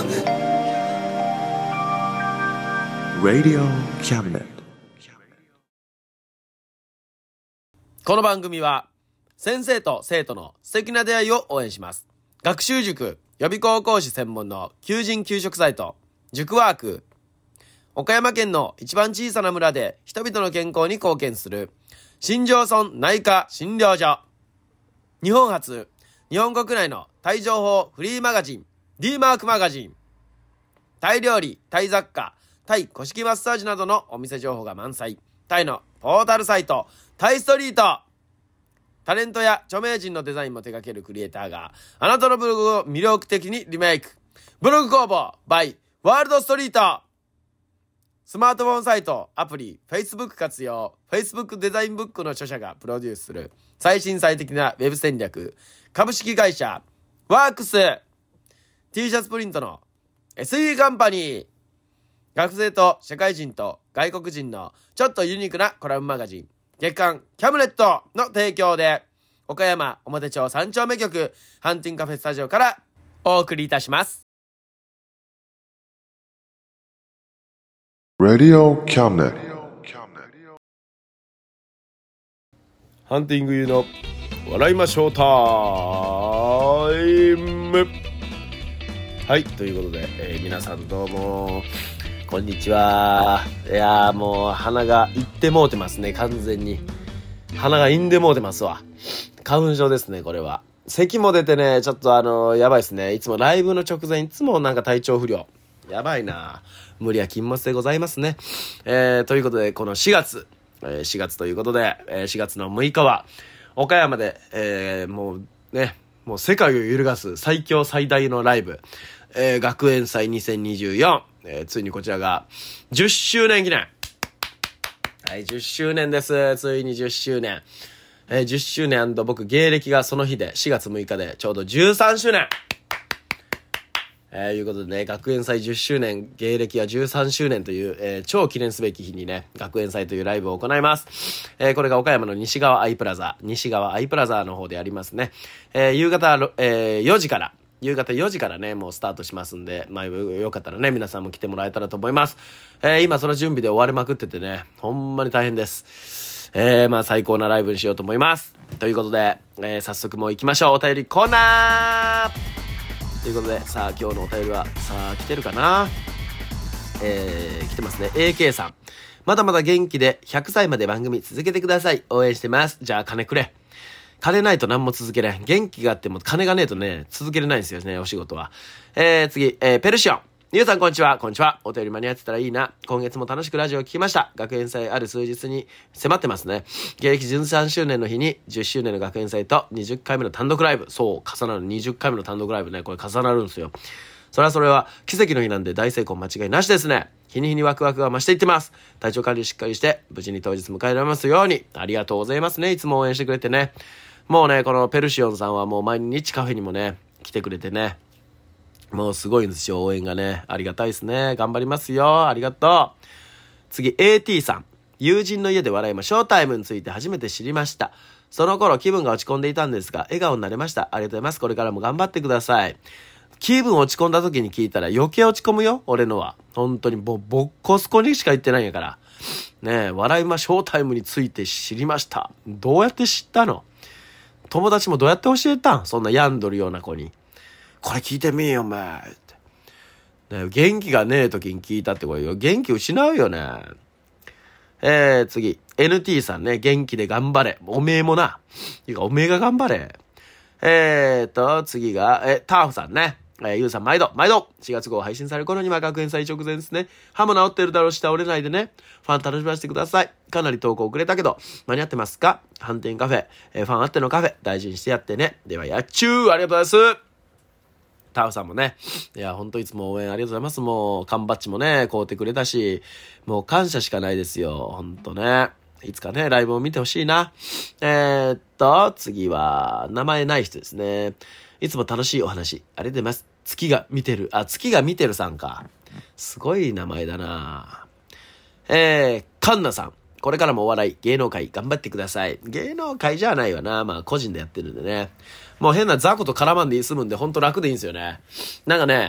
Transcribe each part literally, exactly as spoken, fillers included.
Cabinet Radio Cabinet。 この番組は先生と生徒の素敵な出会いを応援します。学習塾予備高校講師専門の求人・求職サイト塾ワーク、岡山県の一番小さな村で人々の健康に貢献する新庄村内科診療所、日本初日本国内のタイ情報フリーマガジン D マークマガジン、タイ料理、タイ雑貨、タイ古式マッサージなどのお店情報が満載、タイのポータルサイトタイストリート、タレントや著名人のデザインも手掛けるクリエイターがあなたのブログを魅力的にリメイク、ブログ工房 by ワールドストリート、スマートフォンサイト、アプリ、Facebook 活用、Facebook デザインブックの著者がプロデュースする最新最適なウェブ戦略、株式会社ワークス、T シャツプリントの エスイー カンパニー、学生と社会人と外国人のちょっとユニークなコラムマガジン月刊キャムネットの提供で、岡山表町三丁目局ハンティングカフェスタジオからお送りいたします。 Radio Cabinet。 ハンティングユーの笑いましょうタイム。はい、ということで、えー、皆さんどうもこんにちは。いやーもう鼻がいってもうてますね。完全に鼻がいんでもうてますわ。花粉症ですね。これは咳も出てね、ちょっとあのー、やばいですね。いつもライブの直前いつもなんか体調不良、やばいな。無理は禁物でございますね。えー、ということでこのしがつ、えー、しがつということで、えー、しがつのむいかは岡山で、えー、もうね、もう世界を揺るがす最強最大のライブ、えー、学園祭にせんにじゅうよん、えー、ついにこちらがじゅっしゅうねん記念。はい、じゅっしゅうねんです。ついにじゅっしゅうねん、えー、じゅっしゅうねん&僕芸歴がその日でしがつむいかでちょうどじゅうさんしゅうねん、えー、いうことでね、学園祭じゅっしゅうねん、芸歴はじゅうさんしゅうねんという、えー、超記念すべき日にね、学園祭というライブを行います。えー、これが岡山の西側アイプラザ、西側アイプラザの方でやりますね。えー、夕方、えー、よじから、夕方よじからね、もうスタートしますんで、まあよかったらね、皆さんも来てもらえたらと思います。えー、今その準備で追われまくっててね、ほんまに大変です。えー、まあ最高なライブにしようと思います。ということで、えー、早速もう行きましょう。お便りコーナーということで、さあ今日のお便りはさあ来てるかな。えー、来てますね。 エーケー さん、まだまだ元気でひゃくさいまで番組続けてください。応援してます。じゃあ金くれ。金ないと何も続けれん。元気があっても金がねえとね続けれないんですよね、お仕事は。えー、次、えー、ペルシオン、ゆうさんこんにちは。こんにちは。お便り間に合ってたらいいな。今月も楽しくラジオを聞きました。学園祭ある数日に迫ってますね。芸歴じゅうさんしゅうねんの日にじゅっしゅうねんの学園祭とにじゅっかいめの単独ライブ、そう重なるにじゅっかいめの単独ライブね、これ重なるんですよ。それはそれは奇跡の日なんで大成功間違いなしですね。日に日にワクワクが増していってます。体調管理しっかりして無事に当日迎えられますように。ありがとうございますね。いつも応援してくれてね。もうね、このペルシオンさんはもう毎日カフェにもね来てくれてね、もうすごいんですよ、応援がね。ありがたいですね。頑張りますよ。ありがとう。次、エーティー さん、友人の家で笑いましょうタイムについて初めて知りました。その頃気分が落ち込んでいたんですが笑顔になれました。ありがとうございます。これからも頑張ってください。気分落ち込んだ時に聞いたら余計落ち込むよ、俺のは。本当にもうボッコスコにしか言ってないんやからね。え、笑いましょうタイムについて知りました。どうやって知ったの？友達もどうやって教えたん？そんな病んどるような子に。これ聞いてみーよお前って、ね、元気がねえ時に聞いたってこれよ、元気失うよね。えー、次 エヌティー さんね、元気で頑張れ。おめえもな、いいかおめえが頑張れ。えーと次がえターフさんね、えー、ゆうさん毎度毎度しがつ号配信される頃には学園祭直前ですね。歯も治ってるだろうし倒れないでね。ファン楽しませてください。かなり投稿遅れたけど間に合ってますか？反転カフェ、えー、ファンあってのカフェ大事にしてやってね。ではやっちゅー。ありがとうございます。タオさんもね、いやほんといつも応援ありがとうございます。もう缶バッジもね買うてくれたし、もう感謝しかないですよ、ほんとね。いつかねライブを見てほしいな。えー、っと次は名前ない人ですね。いつも楽しいお話ありがとうございます。月が見てる、あ月が見てるさんか、すごい名前だな。えー、カンナさん、これからもお笑い芸能界頑張ってください。芸能界じゃないわな、まあ個人でやってるんでね、もう変な雑魚と絡まんで済むんでほんと楽でいいんですよね。なんかね、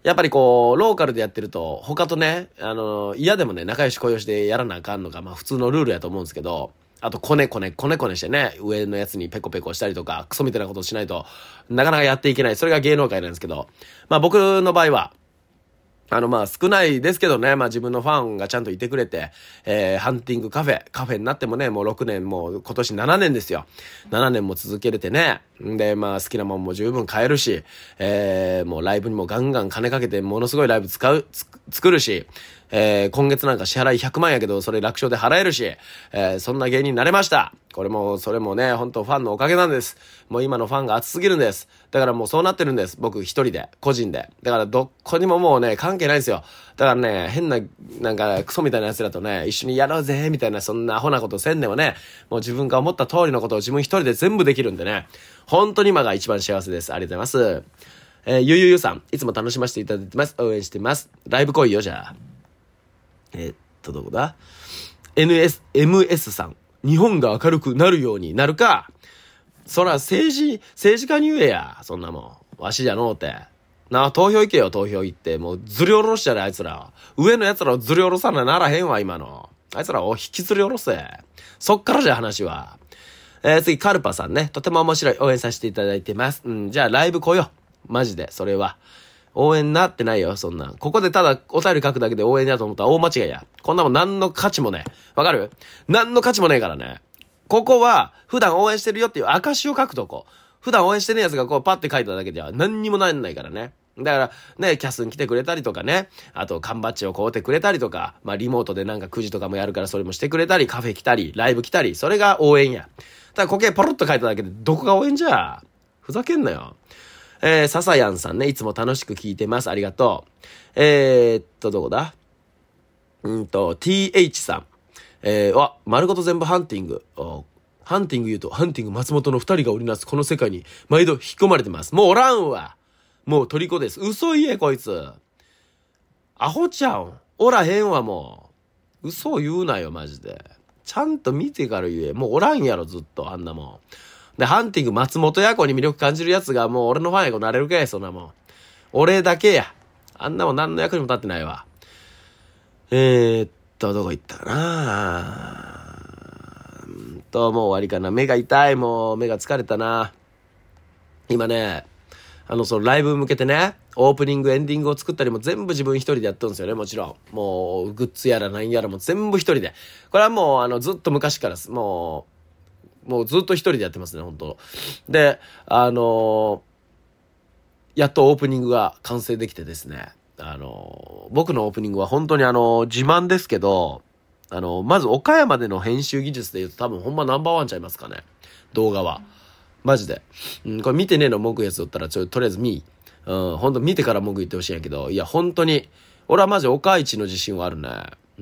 やっぱりこう、ローカルでやってると、他とね、あの、嫌でもね、仲良し恋良しでやらなあかんのが、まあ普通のルールやと思うんですけど、あと、コネコネ、コネコネしてね、上のやつにペコペコしたりとか、クソみたいなことをしないと、なかなかやっていけない。それが芸能界なんですけど、まあ僕の場合は、あの、まあ、少ないですけどね、まあ自分のファンがちゃんといてくれて、えー、ハンティングカフェ、カフェになってもね、もうろくねん、もう今年ななねんですよ。ななねんも続けれてね。んで、まあ好きなもんも十分買えるし、えー、もうライブにもガンガン金かけて、ものすごいライブ使う、つ作るし、えー、今月なんか支払いひゃくまんやけど、それ楽勝で払えるし、えー、そんな芸人になれました。これも、それもね、本当ファンのおかげなんです。もう今のファンが熱すぎるんです。だからもうそうなってるんです。僕一人で、個人で。だからどこにももうね、関係ないんですよ。だからね、変な、なんか、クソみたいな奴らとね、一緒にやろうぜ、みたいな、そんなアホなことせんでもね、もう自分が思った通りのことを自分一人で全部できるんでね、本当に今が一番幸せです。ありがとうございます。えー、ゆゆゆさん、いつも楽しませていただいてます。応援してます。ライブ来いよ、じゃあ。えー、っと、どこだ ?エヌエス、エムエス さん。日本が明るくなるようになるか。そら、政治、政治家に言えや。そんなもん。わしじゃのうて。なあ、投票行けよ、投票行って。もう、ずり下ろしちゃね、あいつら。上の奴らをずり下ろさなならへんわ、今の。あいつらを引きずり下ろせ。そっからじゃ、話は。えー、次、カルパさんね。とても面白い。応援させていただいてます。うん、じゃあ、ライブ来よ。マジで、それは。応援なってないよ、そんな。ここでただお便り書くだけで応援だと思ったら大間違いや。こんなもん何の価値もね。わかる？何の価値もねえからね。ここは、普段応援してるよっていう証を書くとこ。普段応援してねえやつがこうパッて書いただけでは何にもなんないからね。だからね、キャスに来てくれたりとかね、あと缶バッジを買うてくれたりとか、まあリモートでなんかくじとかもやるからそれもしてくれたり、カフェ来たり、ライブ来たり、それが応援や。ただこけポロッと書いただけでどこが応援じゃ。ふざけんなよ。えー、ササヤンさんね、いつも楽しく聞いてます。ありがとう。えー、っと、どこだうんと、ティーエイチ さん。えー、わ、丸ごと全部ハンティング。ハンティング言うと、ハンティング松本の二人が織りなすこの世界に毎度引き込まれてます。もうおらんわ。もう虜です。嘘言え、こいつ。アホちゃん。おらへんわ、もう。嘘を言うなよ、マジで。ちゃんと見てから言え。もうおらんやろ、ずっと、あんなもん。で、ハンティング松本屋子に魅力感じるやつがもう俺のファンやこなれるかい、そんなもん。俺だけや。あんなもん何の役にも立ってないわ。えーっと、どこ行ったかなーと、もう終わりかな。目が痛い、もう目が疲れたな。今ね、あの、そのライブ向けてね、オープニング、エンディングを作ったりも全部自分一人でやってるんですよね、もちろん。もう、グッズやら何やらも全部一人で。これはもう、あの、ずっと昔からです。もう、もうずっと一人でやってますね、本当で、あのー、やっとオープニングが完成できてですね、あのー、僕のオープニングは本当にあのー、自慢ですけど、あのー、まず岡山での編集技術で言うと多分ほんまナンバーワンちゃいますかね、動画は。マジで。うん、これ見てねえの文句やつだったら、ちょ、とりあえず見、うん、本当見てから文句言ってほしいんやけど、いや、本当に、俺はマジ岡一の自信はあるね。うん、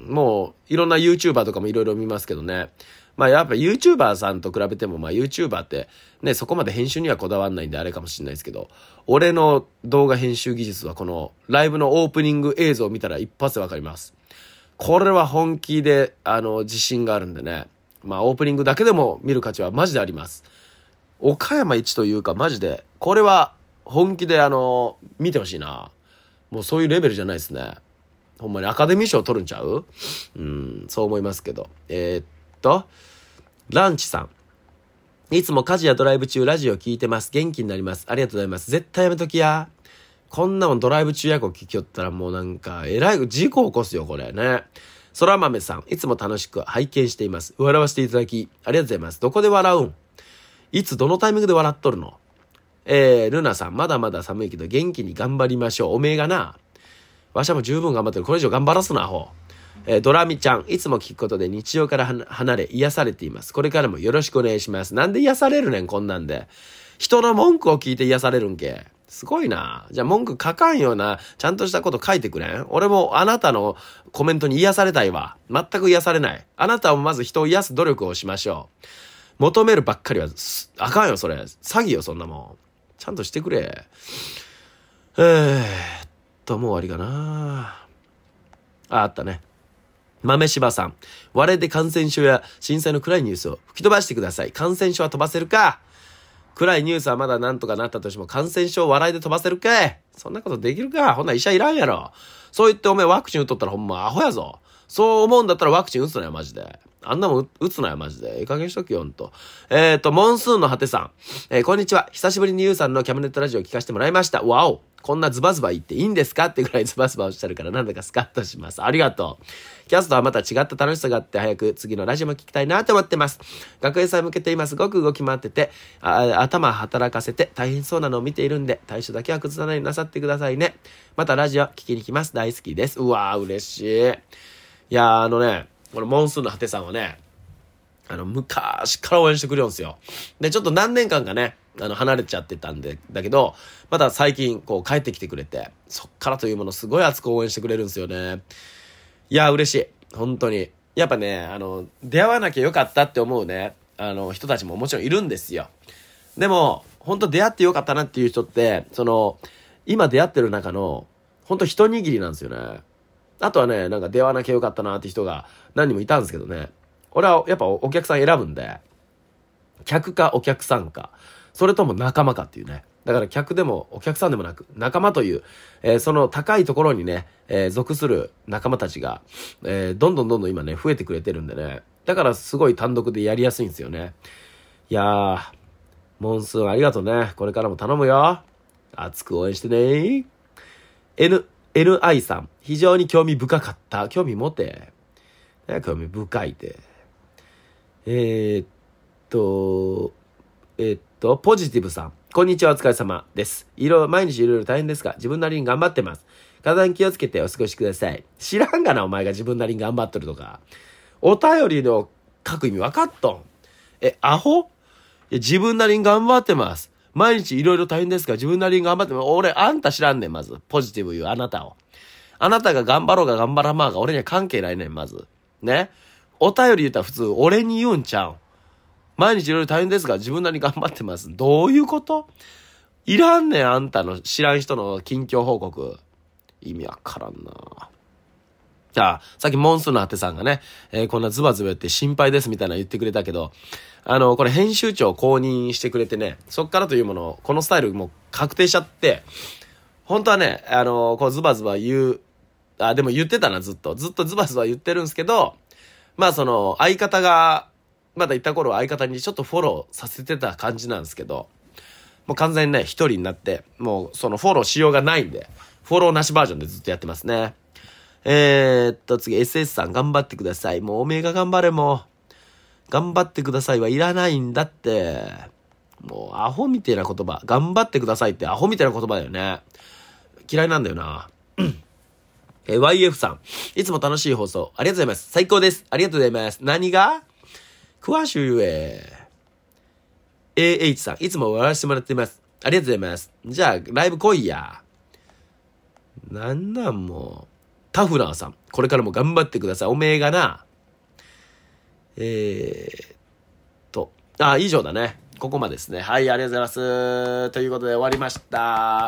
もう、いろんな YouTuber とかもいろいろ見ますけどね。まあやっぱ YouTuber さんと比べてもまあ YouTuber ってねそこまで編集にはこだわんないんであれかもしれないですけど、俺の動画編集技術はこのライブのオープニング映像を見たら一発でわかります。これは本気であの自信があるんでね、まあオープニングだけでも見る価値はマジであります。岡山一というかマジでこれは本気であの見てほしいな。もうそういうレベルじゃないですね。ほんまにアカデミー賞取るんちゃう？うん、そう思いますけど。えー、っと、ランチさん。いつも家事やドライブ中ラジオ聞いてます。元気になります。ありがとうございます。絶対やめときや。こんなもんドライブ中やこ聞きよったらもうなんか、えらい事故起こすよ、これね。そら豆さん。いつも楽しく拝見しています。笑わせていただき、ありがとうございます。どこで笑うん？いつどのタイミングで笑っとるの？えー、ルナさん。まだまだ寒いけど元気に頑張りましょう。おめえがな。わしはも十分頑張ってる。これ以上頑張らすな、アホ。えー、ドラミちゃん。いつも聞くことで日常から離れ癒されています。これからもよろしくお願いします。なんで癒されるねん、こんなんで。人の文句を聞いて癒されるんけ。すごいな。じゃあ文句書かんような、ちゃんとしたこと書いてくれん？俺もあなたのコメントに癒されたいわ。全く癒されない。あなたもまず人を癒す努力をしましょう。求めるばっかりは、あかんよ、それ。詐欺よ、そんなもん。ちゃんとしてくれ。えーっと、もう終わりかな。あ、あったね。豆柴さん。我で感染症や震災の暗いニュースを吹き飛ばしてください。感染症は飛ばせるか。 暗いニュースはまだなんとかなったとしても感染症を笑いで飛ばせるかい。そんなことできるか。ほんな医者いらんやろ。そう言ってお前ワクチン打っとったらほんまアホやぞ。そう思うんだったらワクチン打つなよ、マジで。あんなもん打つなよ、マジで。いい加減しときよ、ほんと。えーと、モンスーンの果てさん。えー、こんにちは。久しぶりにゆうさんのキャムネットラジオを聞かせてもらいました。わお。こんなズバズバ言っていいんですかってぐらいズバズバおっしゃるからなんだかスカッとします。ありがとう。キャストはまた違った楽しさがあって早く次のラジオも聞きたいなと思ってます。学園祭向けて今すごく動き回ってて、あ頭働かせて大変そうなのを見ているんで、対処だけは崩さないようになさってくださいね。またラジオ聞きに来ます。大好きです。うわー、嬉しい。いやー、あのね、このモンスーンの果てさんはね、あの、昔から応援してくれるんですよ。で、ちょっと何年間かね、あの、離れちゃってたんで、だけど、また最近、こう、帰ってきてくれて、そっからというものすごい熱く応援してくれるんですよね。いや、嬉しい。本当に。やっぱね、あの、出会わなきゃよかったって思うね、あの、人たちももちろんいるんですよ。でも、本当出会ってよかったなっていう人って、その、今出会ってる中の、本当一握りなんですよね。あとはね、なんか出会わなきゃよかったなって人が何人もいたんですけどね。俺はやっぱお客さん選ぶんで、客かお客さんか、それとも仲間かっていうね。だから客でもお客さんでもなく、仲間という、えー、その高いところにね、えー、属する仲間たちが、えー、どんどんどんどん今ね、増えてくれてるんでね。だからすごい単独でやりやすいんですよね。いやー、モンスーンありがとうね。これからも頼むよ。熱く応援してね。N、エヌアイ さん、非常に興味深かった。興味持て。興味深いで。えー、っと、えー、っと、ポジティブさん。こんにちは、お疲れ様です。いろ、毎日いろいろ大変ですが、自分なりに頑張ってます。体に気をつけてお過ごしください。知らんがな、お前が自分なりに頑張ってるとか。お便りの書く意味分かっとん。え、アホ？いや、自分なりに頑張ってます。毎日いろいろ大変ですが、自分なりに頑張ってます。俺、あんた知らんねん、まず。ポジティブ言う、あなたを。あなたが頑張ろうが頑張らまあが、俺には関係ないねん、まず。ね。お便り言ったら普通、俺に言うんちゃうん。毎日いろいろ大変ですが、自分なりに頑張ってます。どういうこと？いらんねん、あんたの知らん人の近況報告。意味わからんな。じゃあ、さっきモンスーンの果てさんがね、えー、こんなズバズバ言って心配ですみたいな言ってくれたけど、あの、これ編集長公認してくれてね、そっからというもの、このスタイルもう確定しちゃって、本当はね、あの、こうズバズバ言う、あ、でも言ってたな、ずっと。ずっとズバズバ言ってるんですけど、まあその、相方が、まだ行った頃は相方にちょっとフォローさせてた感じなんですけど、もう完全にね、一人になって、もうそのフォローしようがないんで、フォローなしバージョンでずっとやってますね。えー、っと、次、エスエス さん頑張ってください。もうおめえが頑張れもう。頑張ってくださいはいらないんだって。もうアホみたいな言葉。頑張ってくださいってアホみたいな言葉だよね。嫌いなんだよな。えー、ワイエフ さん。いつも楽しい放送。ありがとうございます。最高です。ありがとうございます。何が詳しゅうえ。エーエイチ さん。いつも笑わせてもらってます。ありがとうございます。じゃあ、ライブ来いや。なんなんもう。タフナーさん。これからも頑張ってください。おめえがな。えーっと。あ、以上だね。ここまでですね。はい、ありがとうございます。ということで終わりました。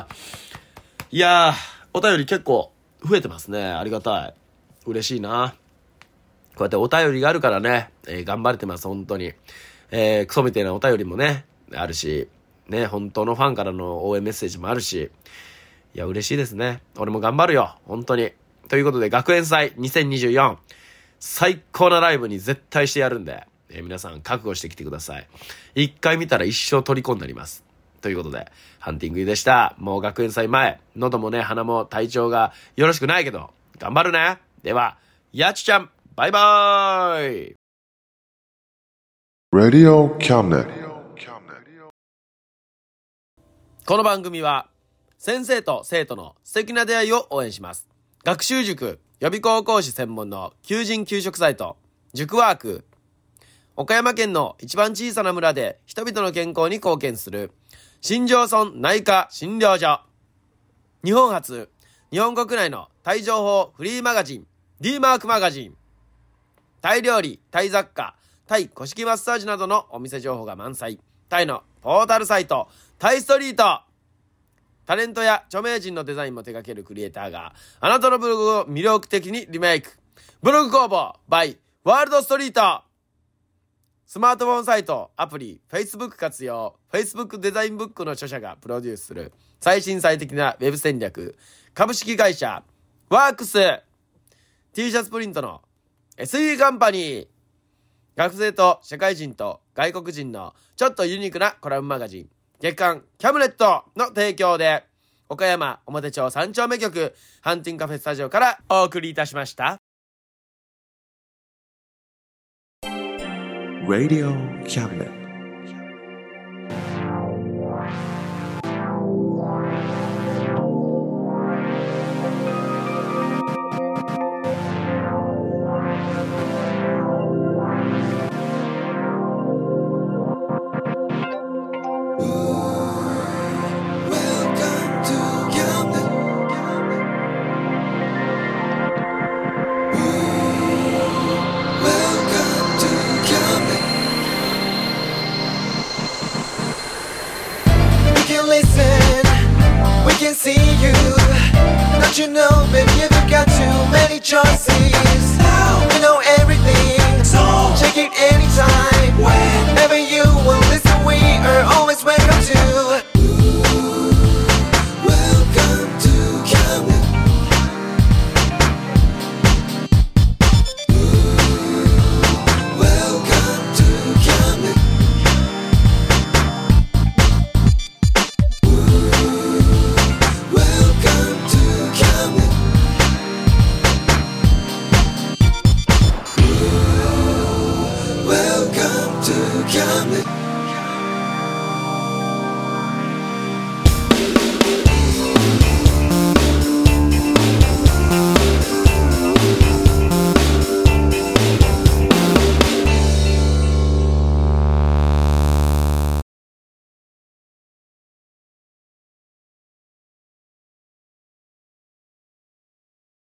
いやー、お便り結構増えてますね。ありがたい。嬉しいな。こうやってお便りがあるからね、えー、頑張れてます、本当に。えー、クソみたいなお便りもね、あるし、ね、本当のファンからの応援メッセージもあるし、いや、嬉しいですね。俺も頑張るよ、本当に。ということで、学園祭にせんにじゅうよん、最高なライブに絶対してやるんで、えー、皆さん覚悟してきてください。一回見たら一生虜になります。ということで、ハンティングでした。もう学園祭前、喉もね、鼻も体調がよろしくないけど、頑張るね。では、やちちゃん、バイバーイ。 Radio Cabinet。 この番組は先生と生徒の素敵な出会いを応援します。学習塾予備高校講師専門の求人・求職サイト塾ワーク、岡山県の一番小さな村で人々の健康に貢献する新庄村内科診療所、日本初日本国内のタイ情報フリーマガジン D マークマガジン、タイ料理、タイ雑貨、タイ古式マッサージなどのお店情報が満載。タイのポータルサイト、タイストリート。タレントや著名人のデザインも手掛けるクリエイターがあなたのブログを魅力的にリメイク。ブログ工房 by ワールドストリート。 スマートフォンサイト、アプリ、Facebook 活用、Facebook デザインブックの著者がプロデュースする最新最適なウェブ戦略、株式会社ワークス T シャツプリントの エスイー カンパニー、学生と社会人と外国人のちょっとユニークなコラムマガジン月刊キャムネットの提供で、岡山表町三丁目局ハンティングカフェスタジオからお送りいたしました。 Radio Cabinet. You know, baby, you've got too many choices. You know everything, so check it anytime, whenever you